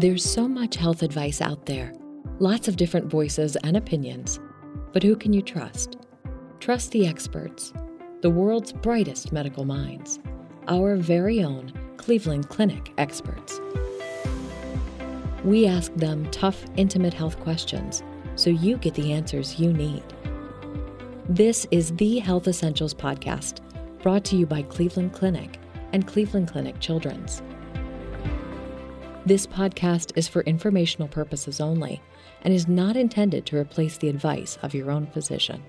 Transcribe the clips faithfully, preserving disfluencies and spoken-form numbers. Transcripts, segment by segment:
There's so much health advice out there, lots of different voices and opinions. But who can you trust? Trust the experts, the world's brightest medical minds, our very own Cleveland Clinic experts. We ask them tough, intimate health questions so you get the answers you need. This is the Health Essentials Podcast, brought to you by Cleveland Clinic and Cleveland Clinic Children's. This podcast is for informational purposes only and is not intended to replace the advice of your own physician.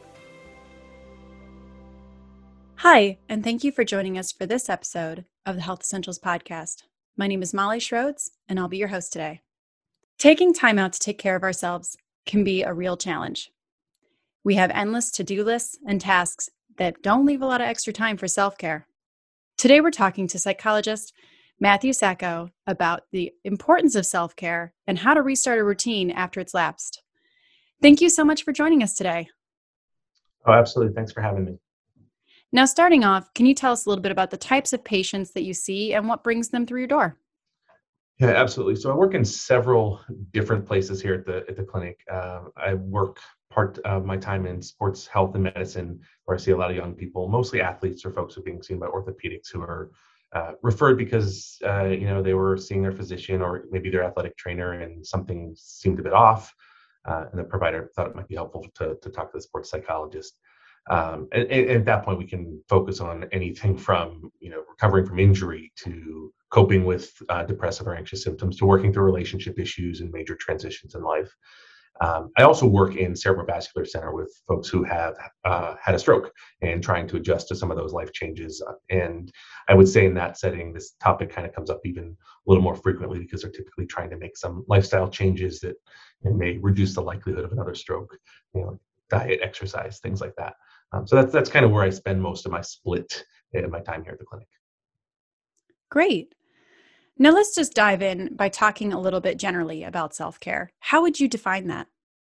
Hi, and thank you for joining us for this episode of the Health Essentials Podcast. My name is Molly Schroeds, and I'll be your host today. Taking time out to take care of ourselves can be a real challenge. We have endless to-do lists and tasks that don't leave a lot of extra time for self-care. Today, we're talking to psychologist Matthew Sacco about the importance of self-care and how to restart a routine after it's lapsed. Thank you so much for joining us today. Oh, absolutely. Thanks for having me. Now, starting off, can you tell us a little bit about the types of patients that you see and what brings them through your door? Yeah, absolutely. So I work in several different places here at the at the clinic. Uh, I work part of my time in sports health and medicine, where I see a lot of young people, mostly athletes or folks who are being seen by orthopedics who are uh, referred because uh, you know they were seeing their physician or maybe their athletic trainer and something seemed a bit off, uh, and the provider thought it might be helpful to to talk to the sports psychologist. Um, and, and at that point, we can focus on anything from, you know, recovering from injury to coping with uh, depressive or anxious symptoms to working through relationship issues and major transitions in life. Um, I also work in cerebrovascular center with folks who have uh, had a stroke and trying to adjust to some of those life changes. And I would say in that setting, this topic kind of comes up even a little more frequently because they're typically trying to make some lifestyle changes that you know, may reduce the likelihood of another stroke, you know, diet, exercise, things like that. Um, so that's that's kind of where I spend most of my split in my time here at the clinic. Great. Now let's just dive in by talking a little bit generally about self-care. How would you define that?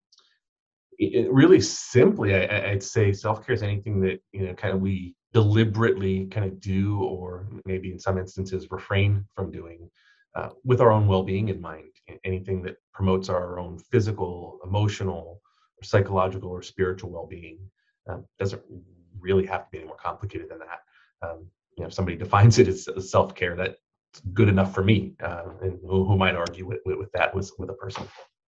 It, really simply, I, I'd say self-care is anything that you know kind of we deliberately kind of do, or maybe in some instances refrain from doing, uh, with our own well-being in mind. Anything that promotes our own physical, emotional, or psychological, or spiritual well-being. Um, doesn't really have to be any more complicated than that. Um, you know, if somebody defines it as self-care, that's good enough for me. Uh, and who, who might argue with, with, with that with, with a person?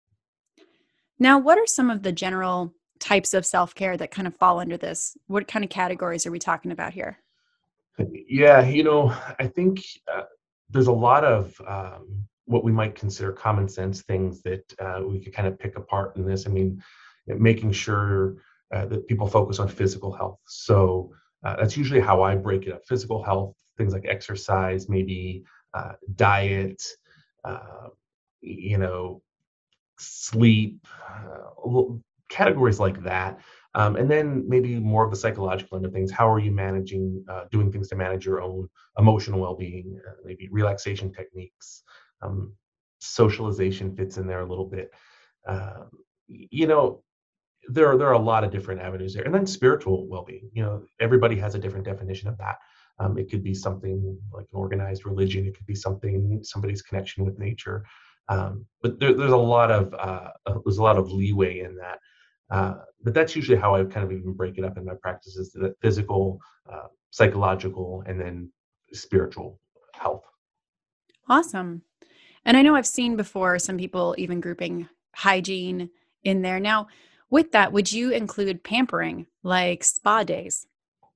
Now, what are some of the general types of self-care that kind of fall under this? What kind of categories are we talking about here? Yeah, you know, I think uh, there's a lot of um, what we might consider common sense things that uh, we could kind of pick apart in this. I mean, making sure Uh, that people focus on physical health. So uh, that's usually how I break it up. Physical health, things like exercise, maybe uh, diet, uh, you know, sleep, uh, categories like that. Um, and then maybe more of the psychological end of things. How are you managing, uh, doing things to manage your own emotional well-being, uh, maybe relaxation techniques, um, socialization fits in there a little bit. Uh, you know, there are there are a lot of different avenues there, and then spiritual well-being. You know, everybody has a different definition of that. Um, it could be something like an organized religion. It could be something somebody's connection with nature. Um, but there, there's a lot of uh, uh, there's a lot of leeway in that. Uh, but that's usually how I kind of even break it up in my practices: that physical, uh, psychological, and then spiritual health. Awesome. And I know I've seen before some people even grouping hygiene in there. Now, with that, would you include pampering, like spa days?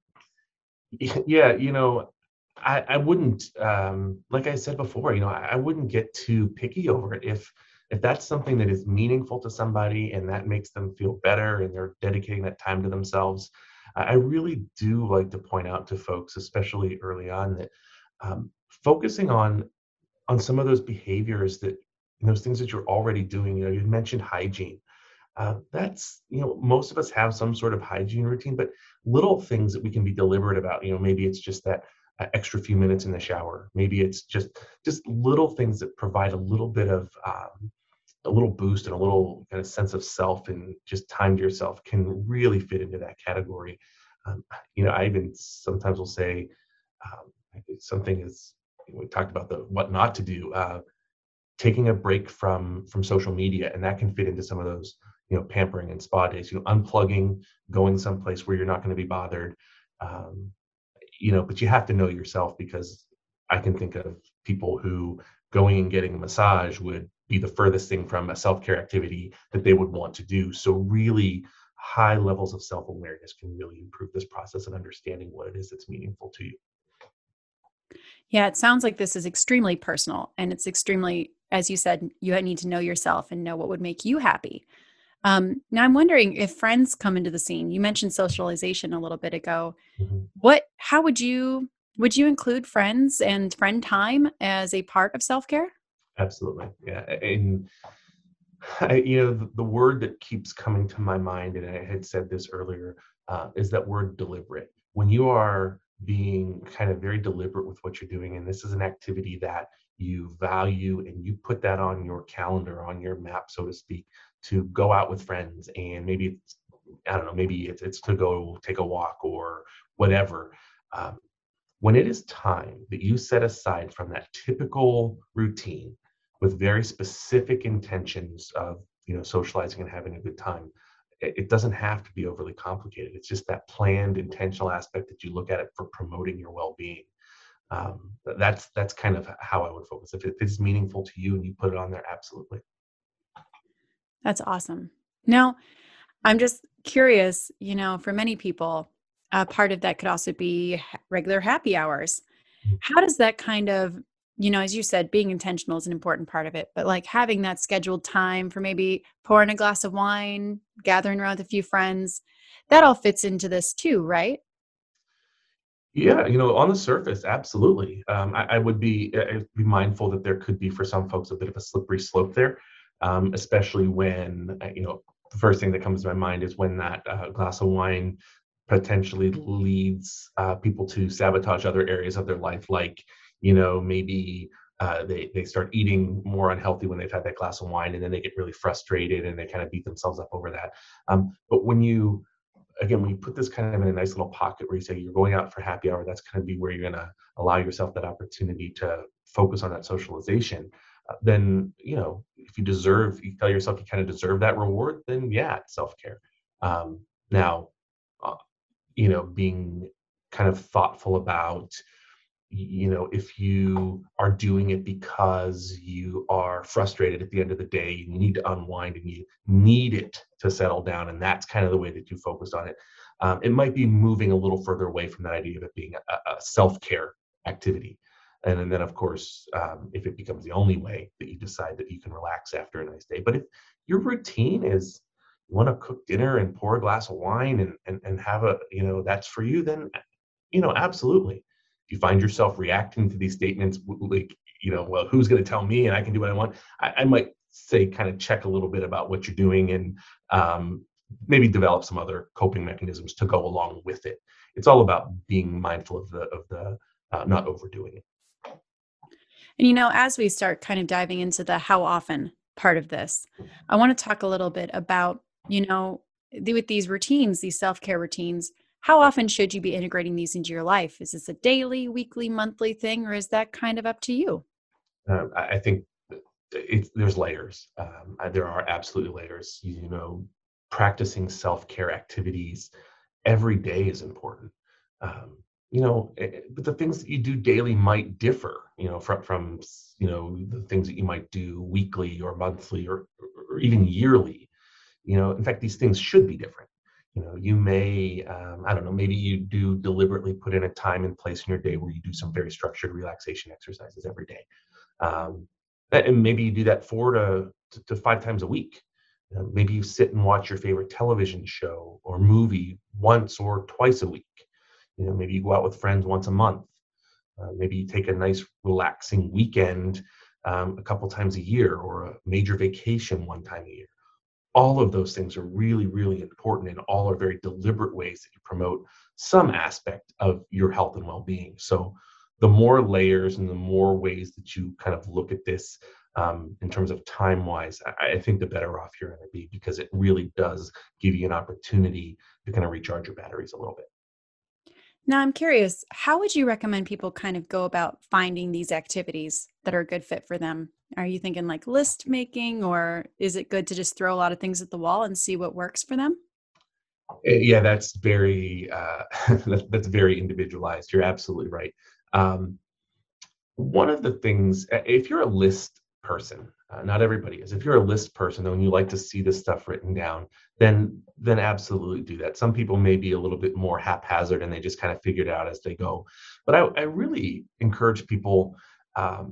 Yeah, you know, I, I wouldn't, um, like I said before, you know, I, I wouldn't get too picky over it. If if that's something that is meaningful to somebody and that makes them feel better and they're dedicating that time to themselves, I I really do like to point out to folks, especially early on, that um, focusing on on some of those behaviors that those things that you're already doing. You know, you mentioned hygiene. Uh, that's, you know, most of us have some sort of hygiene routine, but little things that we can be deliberate about, you know, maybe it's just that uh, extra few minutes in the shower. Maybe it's just, just little things that provide a little bit of, um, a little boost and a little kind of sense of self and just time to yourself can really fit into that category. Um, you know, I even sometimes will say um, something is, we talked about the what not to do. Uh, taking a break from from social media, and that can fit into some of those, you know, pampering and spa days, you know, unplugging, going someplace where you're not going to be bothered. Um, you know, but you have to know yourself, because I can think of people who going and getting a massage would be the furthest thing from a self-care activity that they would want to do. So really high levels of self-awareness can really improve this process and understanding what it is that's meaningful to you. Yeah, it sounds like this is extremely personal and it's extremely, as you said, you need to know yourself and know what would make you happy. Um, now, I'm wondering if friends come into the scene. You mentioned socialization a little bit ago. Mhm. What, how would you, would you include friends and friend time as a part of self-care? Absolutely. Yeah. And I, you know, the, the word that keeps coming to my mind, and I had said this earlier, uh, is that word deliberate. When you are being kind of very deliberate with what you're doing, and this is an activity that you value, and you put that on your calendar, on your map, so to speak, to go out with friends, and maybe it's, I don't know, maybe it's, it's to go take a walk or whatever. Um, when it is time that you set aside from that typical routine with very specific intentions of, you know, socializing and having a good time, it, it doesn't have to be overly complicated. It's just that planned intentional aspect that you look at it for promoting your well-being. Um, that's that's kind of how I would focus. If it, if it's meaningful to you and you put it on there, absolutely. That's awesome. Now, I'm just curious, you know, for many people, a part of that could also be h- regular happy hours. How does that kind of, you know, as you said, being intentional is an important part of it, but like having that scheduled time for maybe pouring a glass of wine, gathering around with a few friends, that all fits into this too, right? Yeah, you know, on the surface, absolutely. Um, I, I would be uh, I'd be mindful that there could be for some folks a bit of a slippery slope there, um, especially when uh, you know, the first thing that comes to my mind is when that uh, glass of wine potentially leads uh, people to sabotage other areas of their life, like, you know, maybe uh, they they start eating more unhealthy when they've had that glass of wine, and then they get really frustrated and they kind of beat themselves up over that. Um, but when you again, when you put this kind of in a nice little pocket where you say you're going out for happy hour, that's going to be where you're going to allow yourself that opportunity to focus on that socialization. Uh, then, you know, if you deserve, you tell yourself you kind of deserve that reward, then yeah, it's self-care. Um, now, uh, you know, being kind of thoughtful about, you know, if you are doing it because you are frustrated at the end of the day, you need to unwind and you need it to settle down, and that's kind of the way that you focused on it. Um, it might be moving a little further away from that idea of it being a, a self-care activity. And, and then, of course, um, if it becomes the only way that you decide that you can relax after a nice day. But if your routine is you want to cook dinner and pour a glass of wine and, and, and have a, you know, that's for you, then, you know, absolutely. If you find yourself reacting to these statements like, you know, well, who's going to tell me and I can do what I want, I, I might say kind of check a little bit about what you're doing, and um, maybe develop some other coping mechanisms to go along with it. It's all about being mindful of the of the uh, not overdoing it. And, you know, as we start kind of diving into the how often part of this, I want to talk a little bit about, you know, the, with these routines, these self care routines, how often should you be integrating these into your life? Is this a daily, weekly, monthly thing, or is that kind of up to you? Um, I, I think it's, there's layers. Um, uh, there are absolutely layers. You know, practicing self-care activities every day is important. Um, you know, eh, eh, but the things that you do daily might differ. You know, from from you know the things that you might do weekly or monthly or or even yearly. You know, in fact, these things should be different. You know, you may, um, I don't know, maybe you do deliberately put in a time and place in your day where you do some very structured relaxation exercises every day. Um, and maybe you do that four to, to, to five times a week. You know, maybe you sit and watch your favorite television show or movie once or twice a week. You know, maybe you go out with friends once a month. Uh, maybe you take a nice relaxing weekend um, a couple times a year, or a major vacation one time a year. All of those things are really, really important, and all are very deliberate ways that you promote some aspect of your health and well-being. So the more layers and the more ways that you kind of look at this um, in terms of time wise, I, I think the better off you're going to be, because it really does give you an opportunity to kind of recharge your batteries a little bit. Now, I'm curious, how would you recommend people kind of go about finding these activities that are a good fit for them? Are you thinking like list making, or is it good to just throw a lot of things at the wall and see what works for them? Uh, Yeah, that's very uh, that's, that's very individualized. You're absolutely right. Um, One of the things, uh, if you're a list person, uh, not everybody is. If you're a list person though, and you like to see this stuff written down, then then absolutely do that. Some people may be a little bit more haphazard and they just kind of figure it out as they go. But I, I really encourage people um,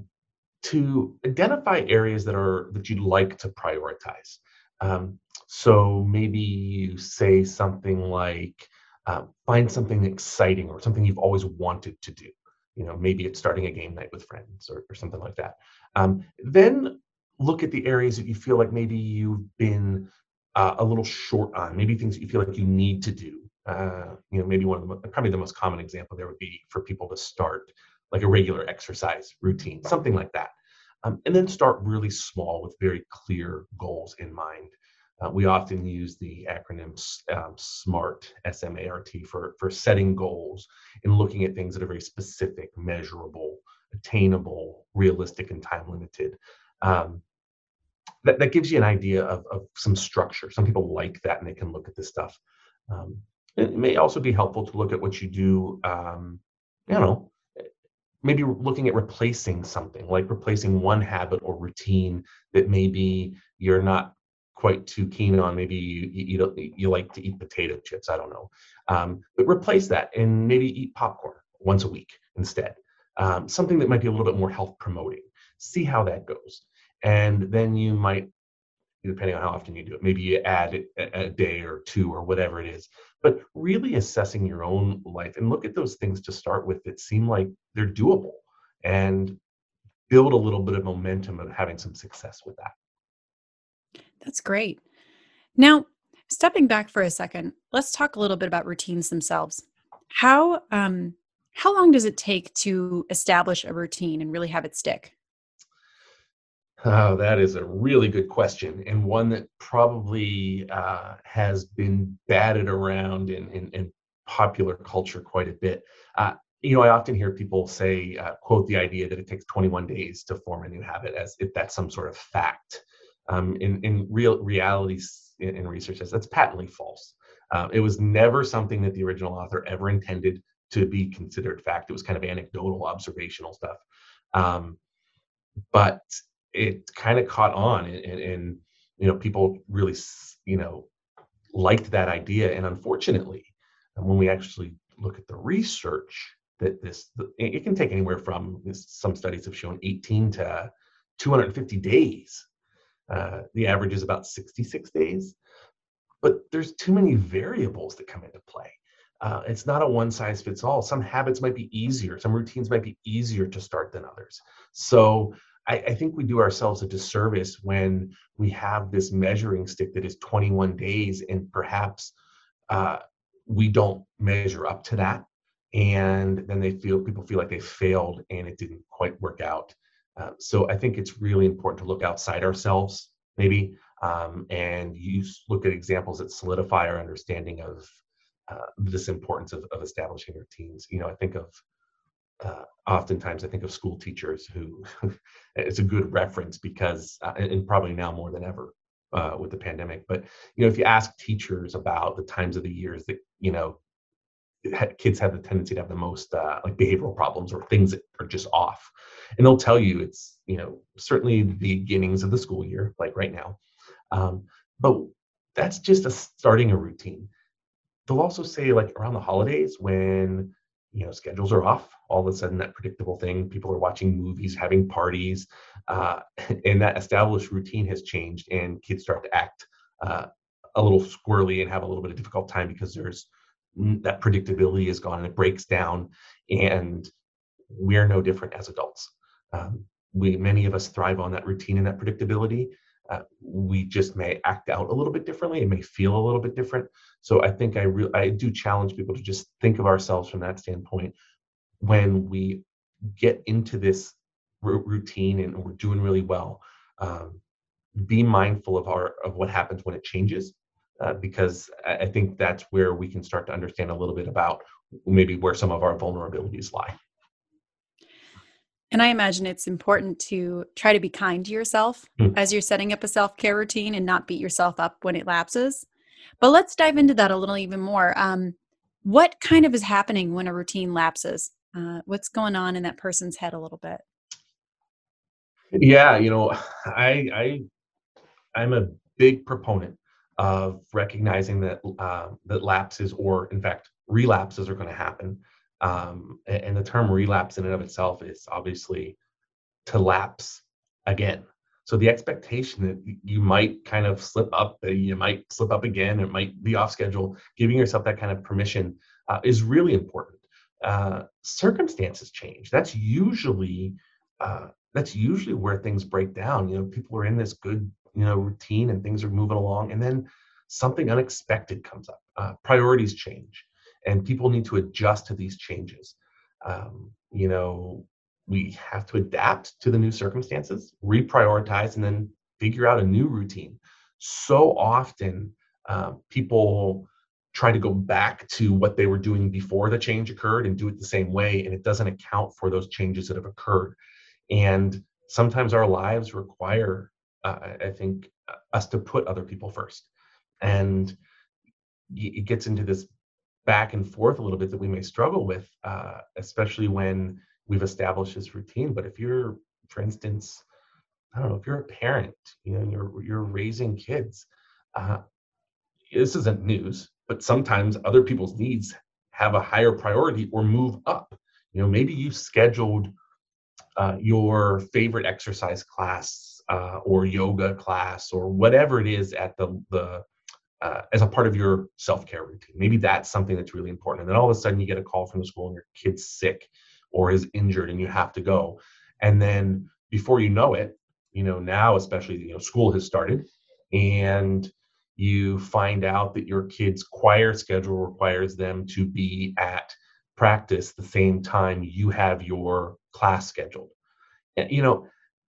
to identify areas that are that you'd like to prioritize. Um, so maybe you say something like, uh, find something exciting or something you've always wanted to do. You know, maybe it's starting a game night with friends or, or something like that. Um, then look at the areas that you feel like maybe you've been uh, a little short on, maybe things that you feel like you need to do. Uh, you know, maybe one of the mo- probably the most common example there would be for people to start like a regular exercise routine, something like that. Um, and then start really small with very clear goals in mind. Uh, we often use the acronym S- um, SMART, S M A R T, for, for setting goals and looking at things that are very specific, measurable, attainable, realistic, and time limited. Um, that, that gives you an idea of, of some structure. Some people like that and they can look at this stuff. Um, it may also be helpful to look at what you do, um, you know, maybe looking at replacing something, like replacing one habit or routine that maybe you're not quite too keen on. Maybe you you, you, you like to eat potato chips. I don't know, um, but replace that and maybe eat popcorn once a week instead. Um, something that might be a little bit more health promoting. See how that goes, and then you might, depending on how often you do it. Maybe you add a, a day or two or whatever it is. But really assessing your own life and look at those things to start with that seem like they're doable and build a little bit of momentum of having some success with that. That's great. Now, stepping back for a second, let's talk a little bit about routines themselves. How um how long does it take to establish a routine and really have it stick? Oh, that is a really good question, and one that probably uh, has been batted around in, in, in popular culture quite a bit. Uh, you know, I often hear people say, uh, quote the idea that it takes twenty-one days to form a new habit, as if that's some sort of fact. Um, in in real realities in, in research, says that's patently false. Uh, it was never something that the original author ever intended to be considered fact. It was kind of anecdotal, observational stuff. Um, but it kind of caught on, and, and, and you know people really you know liked that idea. And unfortunately, and when we actually look at the research, that this it can take anywhere from this, some studies have shown eighteen to two hundred fifty days. Uh, the average is about sixty-six days, but there's too many variables that come into play. Uh, it's not a one size fits all. Some habits might be easier, some routines might be easier to start than others. So I, I think we do ourselves a disservice when we have this measuring stick that is twenty-one days, and perhaps uh, we don't measure up to that. And then they feel people feel like they failed and it didn't quite work out. Uh, so I think it's really important to look outside ourselves, maybe, um, and use look at examples that solidify our understanding of uh, this importance of, of establishing routines. You know, I think of uh, oftentimes I think of school teachers who it's a good reference because, uh, and and probably now more than ever uh, with the pandemic. But you know, if you ask teachers about the times of the years that you know ha- kids have the tendency to have the most uh, like behavioral problems or things that are just off, and they'll tell you it's you know certainly the beginnings of the school year, like right now, um, but that's just a starting a routine. They'll also say like around the holidays when you know schedules are off, all of a sudden that predictable thing, people are watching movies, having parties, uh, and that established routine has changed, and kids start to act uh, a little squirrely and have a little bit of difficult time because there's mm, that predictability is gone and it breaks down. And we're no different as adults. Um, we many of us thrive on that routine and that predictability. Uh, we just may act out a little bit differently. It may feel a little bit different. So I think I re- I do challenge people to just think of ourselves from that standpoint. When we get into this r- routine and we're doing really well, um, be mindful of our of what happens when it changes, uh, because I, I think that's where we can start to understand a little bit about maybe where some of our vulnerabilities lie. And I imagine it's important to try to be kind to yourself Hmm. as you're setting up a self-care routine and not beat yourself up when it lapses. But let's dive into that a little even more. Um, what kind of is happening when a routine lapses? Uh, what's going on in that person's head a little bit? Yeah, you know, I I I'm a big proponent of recognizing that uh, that lapses, or in fact relapses, are going to happen. Um, a- and the term relapse in and of itself is obviously to lapse again. So the expectation that y- you might kind of slip up, that you might slip up again, it might be off schedule, giving yourself that kind of permission uh, is really important. Uh, circumstances change. That's usually uh, that's usually where things break down. You know, people are in this good, you know, routine and things are moving along, and then something unexpected comes up. Uh, priorities change, and people need to adjust to these changes. Um, you know, we have to adapt to the new circumstances, reprioritize, and then figure out a new routine. So often, um, people try to go back to what they were doing before the change occurred and do it the same way, and it doesn't account for those changes that have occurred. And sometimes our lives require, uh, I I think, uh, us to put other people first. And y- it gets into this back and forth a little bit that we may struggle with, uh, especially when we've established this routine. But if you're, for instance, I don't know, if you're a parent, you know, and you're you're raising kids, uh, this isn't news, but sometimes other people's needs have a higher priority or move up. You know, maybe you scheduled uh, your favorite exercise class uh, or yoga class or whatever it is at the the uh, as a part of your self-care routine. Maybe that's something that's really important. And then all of a sudden you get a call from the school and your kid's sick or is injured and you have to go. And then before you know it, you know, now especially, you know, school has started and you find out that your kid's choir schedule requires them to be at practice the same time you have your class scheduled. And, you know,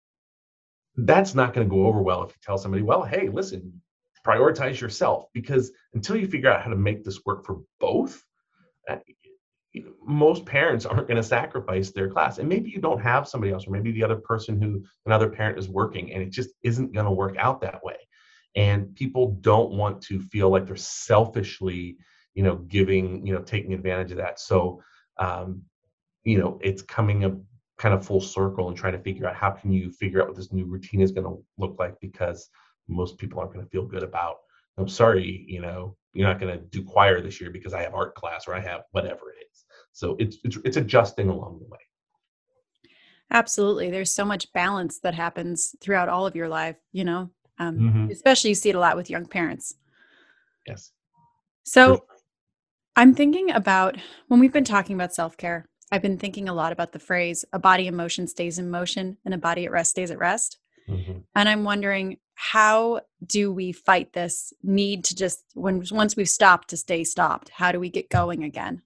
that's not going to go over well if you tell somebody, well, hey, listen, prioritize yourself, because until you figure out how to make this work for both, uh, you know, most parents aren't going to sacrifice their class. And maybe you don't have somebody else, or maybe the other person who another parent is working, and it just isn't going to work out that way. And people don't want to feel like they're selfishly, you know, giving, you know, taking advantage of that. So, um, you know, it's coming up kind of full circle and trying to figure out how can you figure out what this new routine is going to look like, because most people aren't going to feel good about, I'm sorry, you know, you're not going to do choir this year because I have art class or I have whatever it is. So it's it's, it's adjusting along the way. Absolutely. There's so much balance that happens throughout all of your life, you know, um, Hmm. especially you see it a lot with young parents. Yes. For So I'm thinking about when we've been talking about self care, I've been thinking a lot about the phrase a body in motion stays in motion and a body at rest stays at rest. hmm And I'm wondering, how do we fight this need to just, when once we've stopped, to stay stopped? How do we get going again?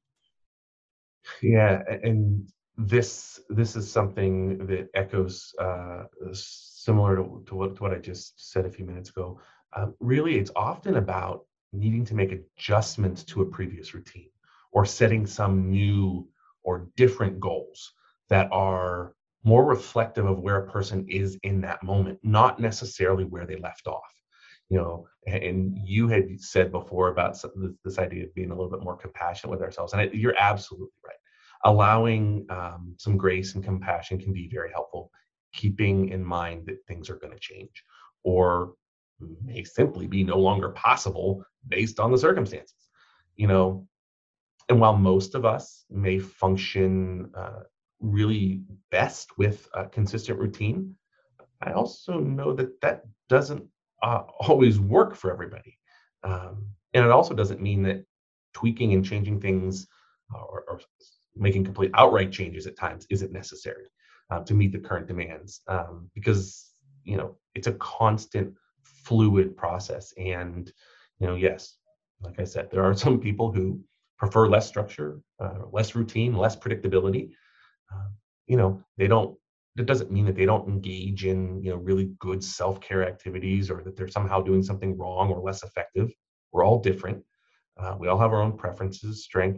Yeah, a- and this this is something that echoes uh, similar to, to what to what I just said a few minutes ago. Um, really, it's often about needing to make adjustments to a previous routine, or setting some new or different goals that are more reflective of where a person is in that moment, not necessarily where they left off. You know, a- and you had said before about some- this, this idea of being a little bit more compassionate with ourselves, and I, you're absolutely right. Allowing um, some grace and compassion can be very helpful, keeping in mind that things are going to change, or may simply be no longer possible based on the circumstances. You know, and while most of us may function uh, really best with a consistent routine, I also know that that doesn't uh, always work for everybody. Um, and it also doesn't mean that tweaking and changing things, uh, or, or making complete outright changes at times isn't necessary uh, to meet the current demands, um, because, you know, it's a constant fluid process. And, you know, yes, like I said, there are some people who prefer less structure, uh, less routine, less predictability. uh, you know, they don't, that doesn't mean that they don't engage in, you know, really good self-care activities, or that they're somehow doing something wrong or less effective. We're all different. Uh, we all have our own preferences, strengths,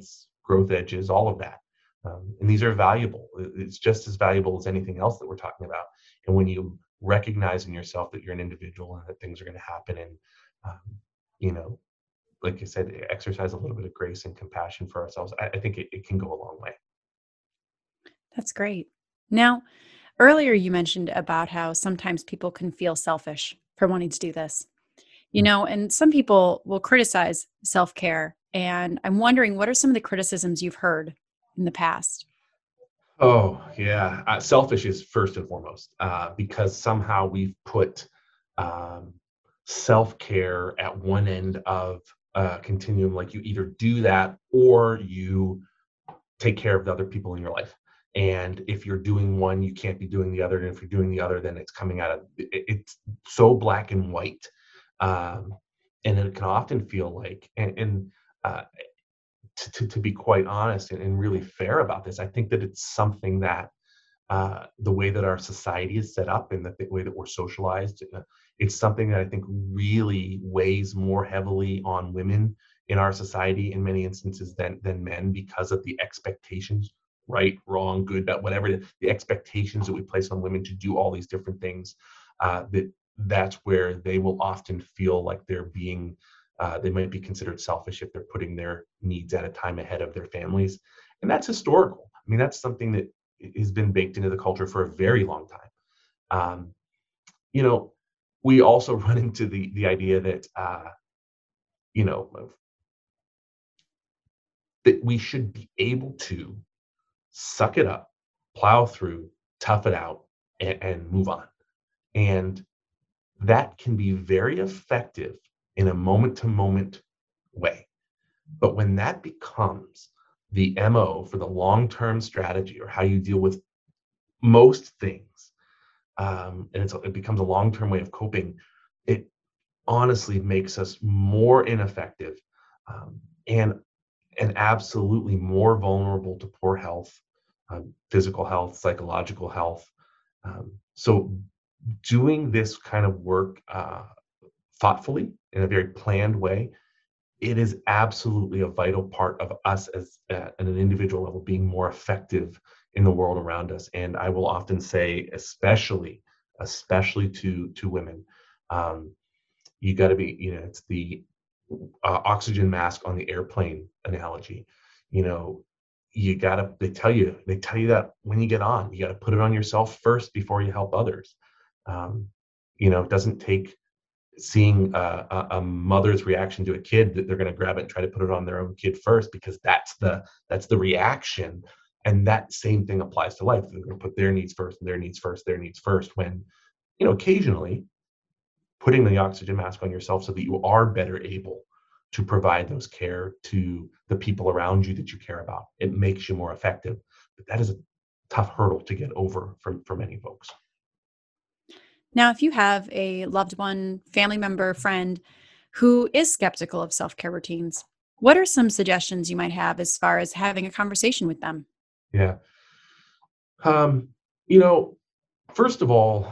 growth edges, all of that. Um, and these are valuable. It's just as valuable as anything else that we're talking about. And when you recognize in yourself that you're an individual and that things are going to happen, and um, you know, like I said, exercise a little bit of grace and compassion for ourselves, I, I think it, it can go a long way. That's great. Now, earlier you mentioned about how sometimes people can feel selfish for wanting to do this. You know, and some people will criticize self-care. And I'm wondering, what are some of the criticisms you've heard in the past? Oh, yeah. Uh, selfish is first and foremost, uh, because somehow we've put um, self-care at one end of a continuum. Like, you either do that or you take care of the other people in your life. And if you're doing one, you can't be doing the other. And if you're doing the other, then it's coming out of it, it's so black and white. Um, and it can often feel like, and, and uh, to, to, to be quite honest and, and really fair about this, I think that it's something that uh, the way that our society is set up and the th- way that we're socialized, uh, it's something that I think really weighs more heavily on women in our society in many instances than than men, because of the expectations, right, wrong, good, bad, whatever it is, the expectations that we place on women to do all these different things. Uh, that that's where they will often feel like they're being, uh, they might be considered selfish if they're putting their needs at a time ahead of their families, and that's historical. I mean, that's something that has been baked into the culture for a very long time. Um, you know, we also run into the the idea that uh, you know that we should be able to suck it up, plow through, tough it out, and, and move on. And that can be very effective in a moment to moment way. But when that becomes the M O for the long term strategy, or how you deal with most things, um, and it's, it becomes a long term way of coping, it honestly makes us more ineffective, um, and and absolutely more vulnerable to poor health, um, physical health, psychological health. Um, so doing this kind of work uh, thoughtfully in a very planned way, it is absolutely a vital part of us as uh, at an individual level being more effective in the world around us. And I will often say, especially, especially to to women, um, you got to be, you know, it's the uh, oxygen mask on the airplane analogy. You know, you gotta, they tell you, they tell you that when you get on, you gotta put it on yourself first before you help others. Um, you know, it doesn't take seeing a, a, a mother's reaction to a kid that they're going to grab it and try to put it on their own kid first, because that's the that's the reaction. And that same thing applies to life. They're going to put their needs first, and their needs first, their needs first, when, you know, occasionally putting the oxygen mask on yourself so that you are better able to provide those care to the people around you that you care about, it makes you more effective. But that is a tough hurdle to get over for, for many folks. Now, if you have a loved one, family member, friend who is skeptical of self-care routines, what are some suggestions you might have as far as having a conversation with them? Yeah. Um, you know, first of all,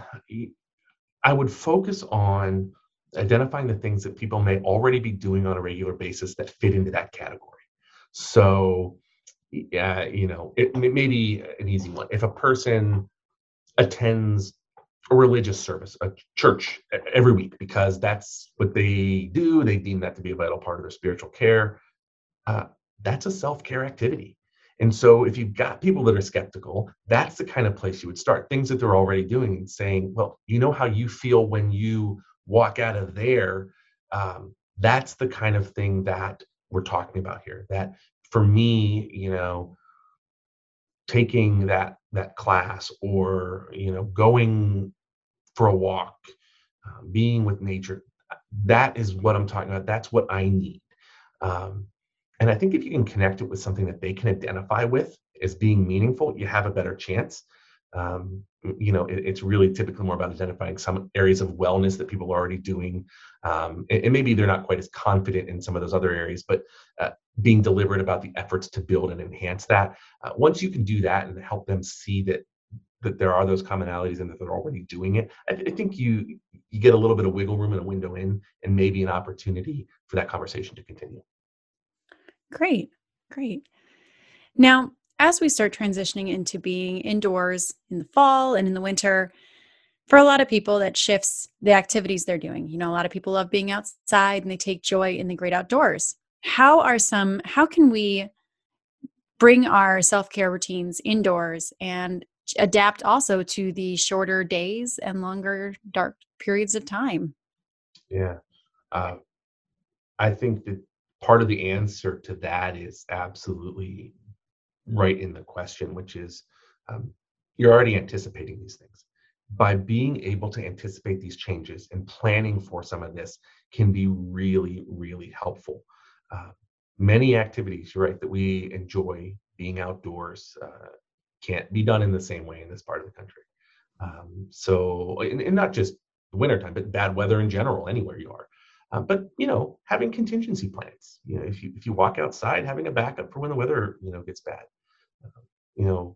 I would focus on identifying the things that people may already be doing on a regular basis that fit into that category. So, yeah, you know, it, it may be an easy one. If a person attends a religious service, a church e- every week, because that's what they do, they deem that to be a vital part of their spiritual care, uh, that's a self-care activity. And so if you've got people that are skeptical, that's the kind of place you would start. Things that they're already doing and saying, well, you know how you feel when you walk out of there. Um, that's the kind of thing that we're talking about here. That for me, you know, taking that that class, or, you know, going for a walk, uh, being with nature, that is what I'm talking about. That's what I need. Um, and I think if you can connect it with something that they can identify with as being meaningful, you have a better chance. Um, you know, it, it's really typically more about identifying some areas of wellness that people are already doing. Um, and, and maybe they're not quite as confident in some of those other areas, but uh, being deliberate about the efforts to build and enhance that. Uh, once you can do that and help them see that that there are those commonalities and that they're already doing it, I, I think you you get a little bit of wiggle room and a window in, and maybe an opportunity for that conversation to continue. Great, great. Now, as we start transitioning into being indoors in the fall and in the winter, for a lot of people, that shifts the activities they're doing. You know, a lot of people love being outside and they take joy in the great outdoors. How are some, how can we bring our self-care routines indoors and adapt also to the shorter days and longer dark periods of time? Yeah. Uh, I think that part of the answer to that is absolutely right in the question, which is um, you're already anticipating these things. By being able to anticipate these changes and planning for some of this can be really, really helpful. Uh, Many activities, you're right, that we enjoy being outdoors uh, can't be done in the same way in this part of the country. Um, so, and, and not just the wintertime, but bad weather in general, anywhere you are. Uh, but you know, having contingency plans. You know, if you if you walk outside, having a backup for when the weather you know gets bad. Um, you know,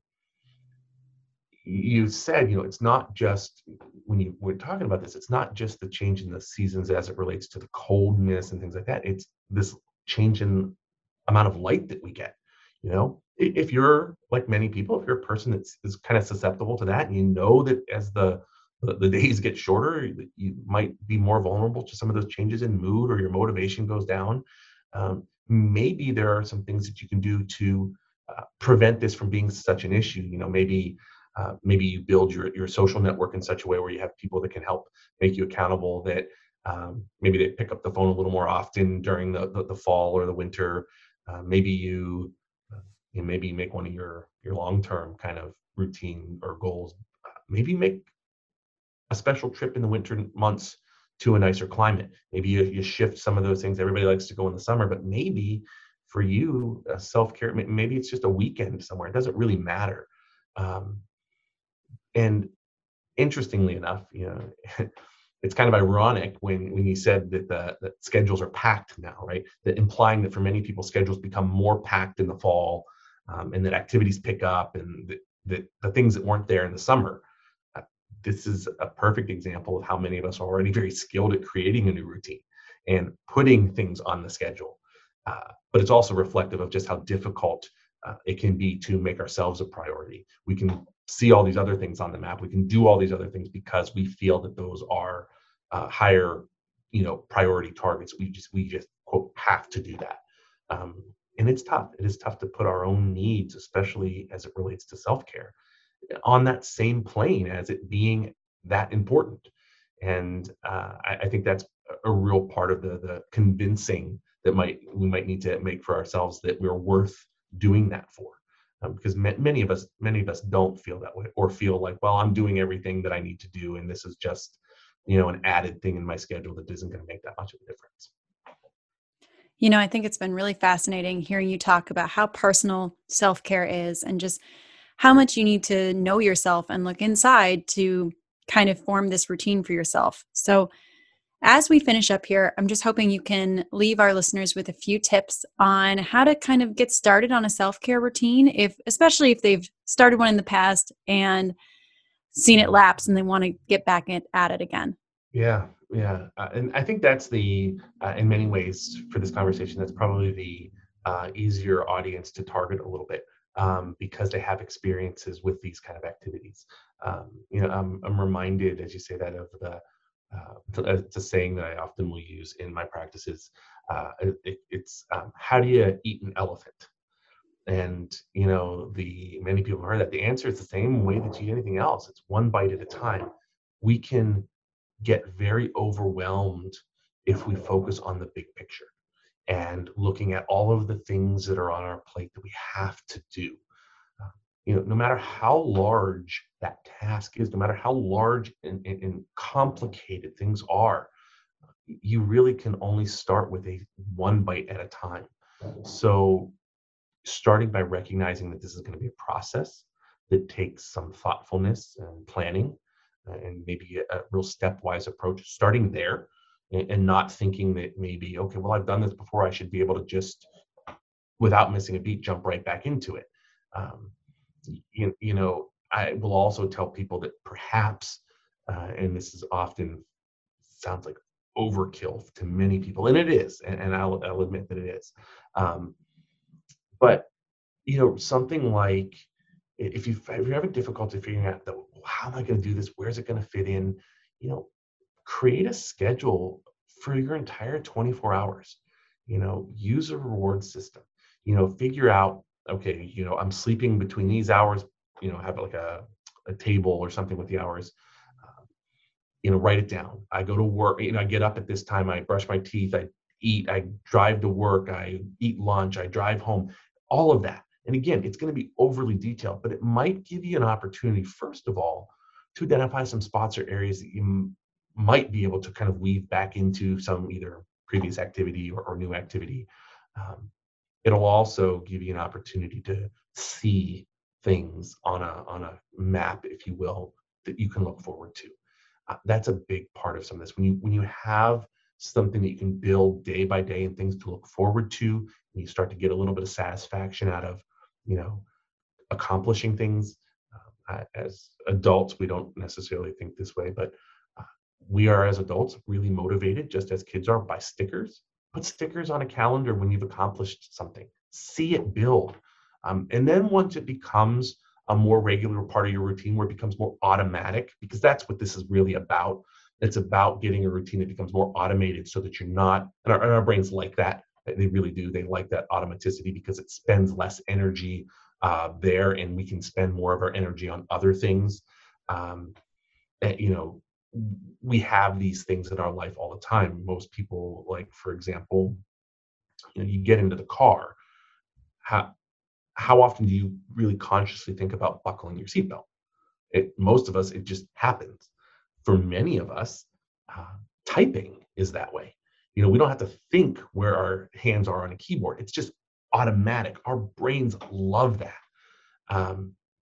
you said you know it's not just when you we're talking about this. It's not just the change in the seasons as it relates to the coldness and things like that. It's this change in amount of light that we get. You know, I- if you're like many people, if you're a person that's is kind of susceptible to that, and you know that as the the, the days get shorter, that you might be more vulnerable to some of those changes in mood or your motivation goes down. Um, maybe there are some things that you can do to uh, prevent this from being such an issue. You know, maybe uh, maybe you build your your social network in such a way where you have people that can help make you accountable. That um, maybe they pick up the phone a little more often during the the, the fall or the winter. Uh, maybe you, uh, you know, maybe you make one of your your long term kind of routine or goals. Uh, maybe you make a special trip in the winter months to a nicer climate. Maybe you, you shift some of those things. Everybody likes to go in the summer, but maybe for you, uh, self care, maybe it's just a weekend somewhere. It doesn't really matter. Um, and interestingly enough, you know, it's kind of ironic when when you said that the that schedules are packed now, right? That implying that for many people schedules become more packed in the fall, um, and that activities pick up, and that, that the things that weren't there in the summer. Uh, this is a perfect example of how many of us are already very skilled at creating a new routine and putting things on the schedule. Uh, but it's also reflective of just how difficult uh, it can be to make ourselves a priority. We can see all these other things on the map. We can do all these other things because we feel that those are uh, higher, you know, priority targets. We just we just quote have to do that, um, and it's tough. It is tough to put our own needs, especially as it relates to self care, on that same plane as it being that important. And uh, I, I think that's a real part of the the convincing that might we might need to make for ourselves that we're worth doing that for. Um, because ma- many of us many of us don't feel that way or feel like, well, I'm doing everything that I need to do, and this is just you know an added thing in my schedule that isn't going to make that much of a difference. You know, I think it's been really fascinating hearing you talk about how personal self care is and just how much you need to know yourself and look inside to kind of form this routine for yourself. So, as we finish up here, I'm just hoping you can leave our listeners with a few tips on how to kind of get started on a self-care routine, if especially if they've started one in the past and seen it lapse and they want to get back at, at it again. Yeah, yeah, uh, and I think that's the uh, in many ways for this conversation, that's probably the uh, easier audience to target a little bit, um, because they have experiences with these kind of activities. Um, you know, I'm, I'm reminded as you say that of the uh, it's, a, it's a saying that I often will use in my practices. Uh, it, it's um, how do you eat an elephant? And you know, the many people have heard that. The answer is the same way that you eat anything else. It's one bite at a time. We can get very overwhelmed if we focus on the big picture and looking at all of the things that are on our plate that we have to do. Uh, you know, no matter how large that task is, no matter how large and, and, and complicated things are, you really can only start with a one bite at a time. So starting by recognizing that this is going to be a process that takes some thoughtfulness and planning, uh, and maybe a, a real stepwise approach, starting there, and, and not thinking that maybe, okay, well, I've done this before, I should be able to just, without missing a beat, jump right back into it. Um, you, you know, I will also tell people that perhaps, uh, and this is often sounds like overkill to many people, and it is, and, and I'll, I'll admit that it is. Um, but you know, something like if you if you're having difficulty figuring out, the, how am I going to do this? Where's it going to fit in? You know, create a schedule for your entire twenty-four hours. You know, use a reward system. You know, figure out, okay, you know, I'm sleeping between these hours. You know, have like a a table or something with the hours. Uh, you know, write it down. I go to work. You know, I get up at this time. I brush my teeth. I eat. I drive to work. I eat lunch. I drive home. All of that. And again, it's going to be overly detailed, but it might give you an opportunity, first of all, to identify some spots or areas that you m- might be able to kind of weave back into some either previous activity or, or new activity. Um, it'll also give you an opportunity to see things on a on a map, if you will, that you can look forward to. Uh, that's a big part of some of this. When you when you have something that you can build day by day and things to look forward to, and you start to get a little bit of satisfaction out of, you know, accomplishing things. Uh, as adults, we don't necessarily think this way, but uh, we are, as adults, really motivated, just as kids are, by stickers. Put stickers on a calendar when you've accomplished something. See it build. Um, and then once it becomes a more regular part of your routine, where it becomes more automatic, because that's what this is really about. It's about getting a routine that becomes more automated so that you're not, and our, and our brains like that. They really do. They like that automaticity because it spends less energy uh, there, and we can spend more of our energy on other things. Um, and, you know, we have these things in our life all the time. Most people, like, for example, you know, you get into the car. How, how often do you really consciously think about buckling your seatbelt? It, most of us, it just happens. For many of us, uh, typing is that way. You know, we don't have to think where our hands are on a keyboard. It's just automatic. Our brains love that. Um,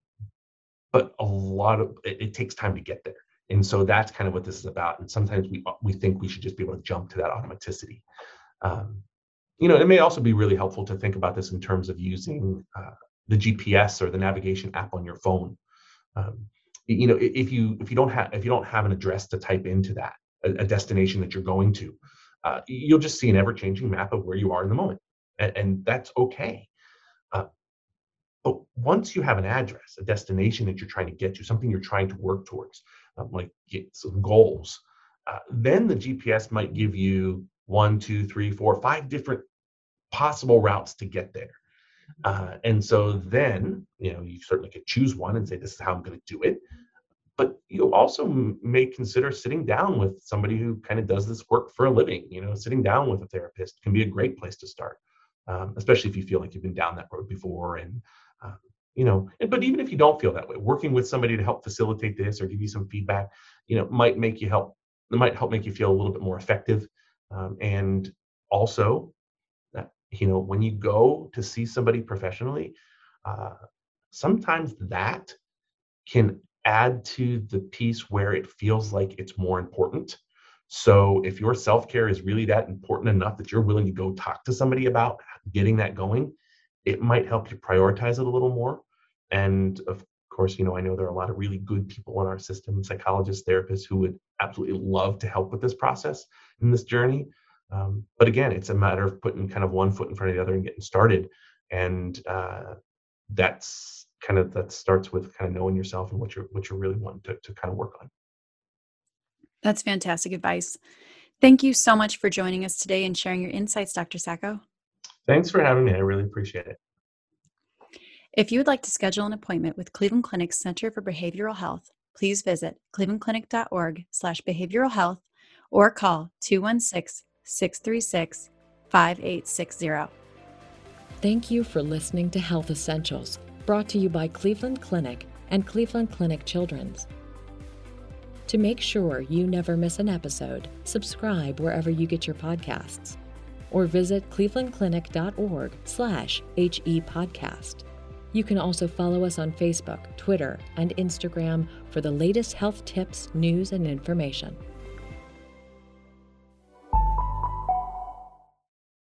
but a lot of it, it takes time to get there. And so that's kind of what this is about. And sometimes we we think we should just be able to jump to that automaticity. Um, you know, it may also be really helpful to think about this in terms of using uh, the G P S or the navigation app on your phone. Um, you know, if you if you don't have if you don't have an address to type into that, a, a destination that you're going to, uh, you'll just see an ever-changing map of where you are in the moment, and, and that's okay. Uh, but once you have an address, a destination that you're trying to get to, something you're trying to work towards, um, like get some goals, uh, then the G P S might give you one, two, three, four, five different possible routes to get there. Uh, and so then, you know, you certainly could choose one and say, this is how I'm going to do it. But you also m- may consider sitting down with somebody who kind of does this work for a living. You know, sitting down with a therapist can be a great place to start, um, especially if you feel like you've been down that road before. And, um, you know, and, but even if you don't feel that way, working with somebody to help facilitate this or give you some feedback, you know, might make you help, it might help make you feel a little bit more effective. Um, and also, you know, when you go to see somebody professionally, uh, sometimes that can add to the piece where it feels like it's more important. So if your self-care is really that important enough that you're willing to go talk to somebody about getting that going, it might help you prioritize it a little more. And of course, you know, I know there are a lot of really good people in our system, psychologists, therapists, who would absolutely love to help with this process and this journey. Um, but again, it's a matter of putting kind of one foot in front of the other and getting started. And uh, that's kind of, that starts with kind of knowing yourself and what you're, what you're really wanting to, to kind of work on. That's fantastic advice. Thank you so much for joining us today and sharing your insights, Doctor Sacco. Thanks for having me. I really appreciate it. If you would like to schedule an appointment with Cleveland Clinic's Center for Behavioral Health, please visit clevelandclinic.org slash behavioral health or call two one six, six three six, five eight six zero. Thank you for listening to Health Essentials, brought to you by Cleveland Clinic and Cleveland Clinic Children's. To make sure you never miss an episode, subscribe wherever you get your podcasts, or visit clevelandclinic.org slash HE podcast. You can also follow us on Facebook, Twitter, and Instagram for the latest health tips, news, and information.